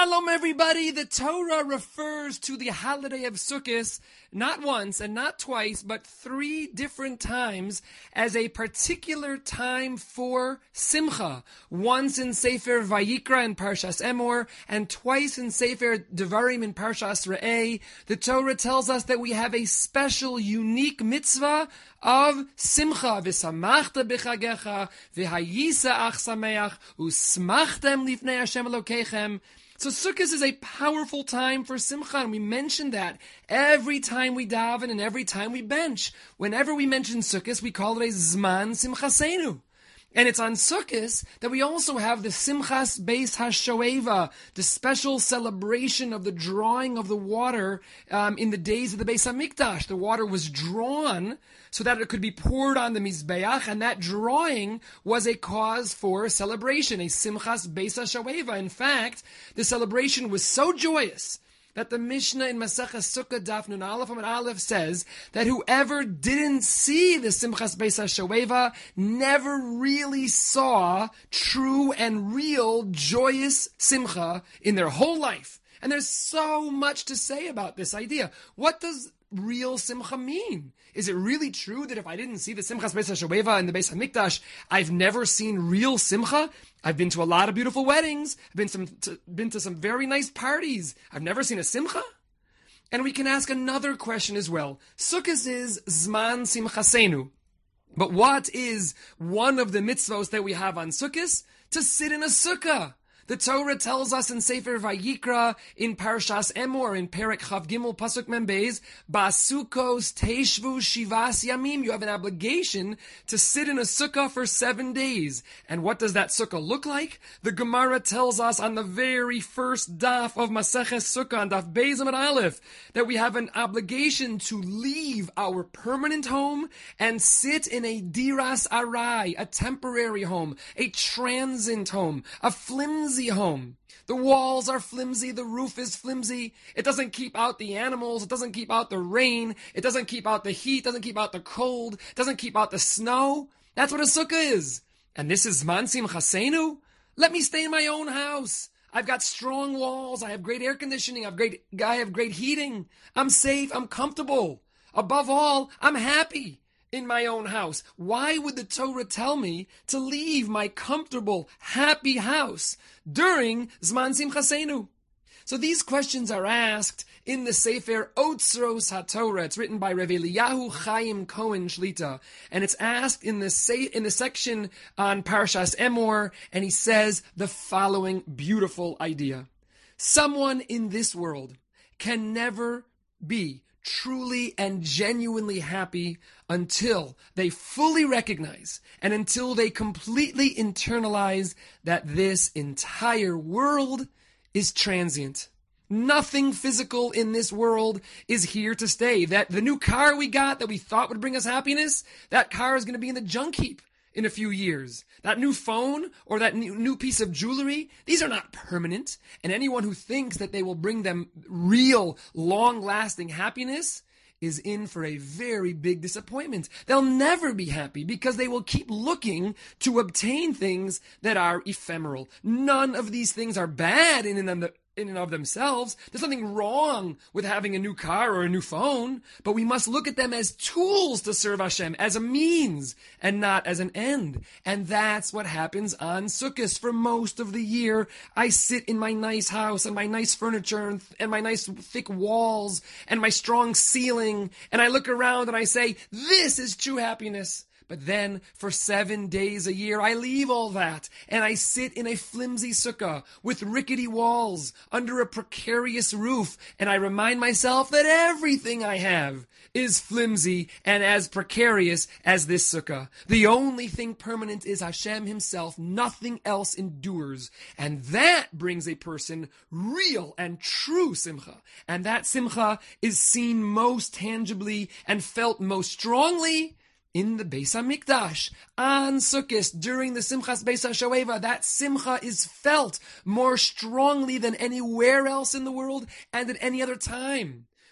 Shalom, everybody. The Torah refers to the holiday of Sukkot not once and not twice, but 3 different times as a particular time for Simcha. Once in Sefer Vayikra in Parshas Emor, and twice in Sefer Devarim in Parshas Re'eh. The Torah tells us that we have a special, unique mitzvah of Simcha. V'samachta b'chagecha, v'hayisa ach sameach, u'smachtem lifnei Hashem Elokechem. So Sukkot is a powerful time for Simcha, and we mention that every time we daven and every time we bench. Whenever we mention Sukkot, we call it a Zman Simchasenu. And it's on Sukkot that we also have the Simchas Beis HaShoeva, the special celebration of the drawing of the water in the days of the Beis HaMikdash. The water was drawn so that it could be poured on the Mizbeach, and that drawing was a cause for celebration, a Simchas Beis HaShoeva. In fact, the celebration was so joyous that the Mishnah in Maseches Sukkah Daf Nun Aleph Amud Aleph says that whoever didn't see the Simchas Beis HaShoeva never really saw true and real joyous Simcha in their whole life. And there's so much to say about this idea. What does real Simcha mean? Is it really true that if I didn't see the Simchas Beis HaShoeva in the Beis HaMikdash, I've never seen real Simcha? I've been to a lot of beautiful weddings. I've been to some very nice parties. I've never seen a Simcha? And we can ask another question as well. Sukkot is Zman Simchasenu. But what is one of the mitzvos that we have on Sukkot? To sit in a sukkah. The Torah tells us in Sefer Vayikra, in Parshas Emor, in Perek Chav Gimel Pasuk Mem Beis, Basukos Teishvu Shivas Yamim. You have an obligation to sit in a sukkah for 7 days. And what does that sukkah look like? The Gemara tells us on the very first daf of Maseches Sukkah, on daf Beis Amud Aleph, that we have an obligation to leave our permanent home and sit in a diras arai, a temporary home, a transient home, a flimsy home. The walls are flimsy, the roof is flimsy. It doesn't keep out the animals, it doesn't keep out the rain, it doesn't keep out the heat, doesn't keep out the cold, it doesn't keep out the snow. That's what a sukkah is. And this is Zman Simchasenu? Let me stay in my own house. I've got strong walls, I have great air conditioning, I have great heating. I'm safe, I'm comfortable. Above all, I'm happy in my own house. Why would the Torah tell me to leave my comfortable, happy house during Zman Simchasenu? So these questions are asked in the Sefer Otzros HaTorah. It's written by Rav Eliyahu Chaim Cohen Shlita, and it's asked in the section on Parshas Emor, and he says the following beautiful idea. Someone in this world can never be truly and genuinely happy until they fully recognize and until they completely internalize that this entire world is transient. Nothing physical in this world is here to stay. That the new car we got that we thought would bring us happiness, that car is going to be in the junk heap in a few years. That new phone or that new piece of jewelry, these are not permanent. And anyone who thinks that they will bring them real, long-lasting happiness is in for a very big disappointment. They'll never be happy because they will keep looking to obtain things that are ephemeral. None of these things are bad in and of themselves. There's nothing wrong with having a new car or a new phone, but we must look at them as tools to serve Hashem, as a means and not as an end. And that's what happens on Sukkot. For most of the year, I sit in my nice house and my nice furniture and my nice thick walls and my strong ceiling, and I look around and I say, this is true happiness. But then, for 7 days a year, I leave all that, and I sit in a flimsy sukkah with rickety walls under a precarious roof, and I remind myself that everything I have is flimsy and as precarious as this sukkah. The only thing permanent is Hashem himself. Nothing else endures. And that brings a person real and true simcha. And that simcha is seen most tangibly and felt most strongly in the Beis HaMikdash, on Sukkot, during the Simchas Beis HaShoeva. That simcha is felt more strongly than anywhere else in the world and at any other time.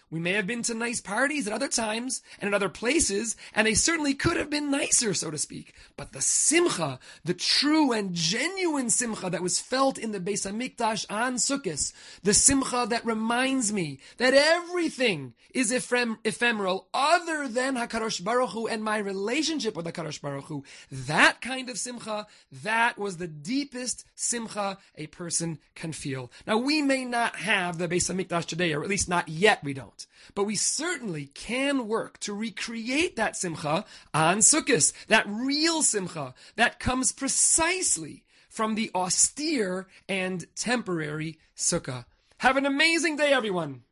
We may have been to nice parties at other times and at other places, and they certainly could have been nicer, so to speak. But the simcha, the true and genuine simcha that was felt in the Beis Hamikdash on Sukkot, the simcha that reminds me that everything is ephemeral other than HaKadosh Baruch Hu and my relationship with HaKadosh Baruch Hu, that kind of simcha, that was the deepest simcha a person can feel. Now, we may not have the Beis Hamikdash today, or at least not yet we don't. But we certainly can work to recreate that simcha on Sukkot, that real simcha that comes precisely from the austere and temporary sukkah. Have an amazing day, everyone.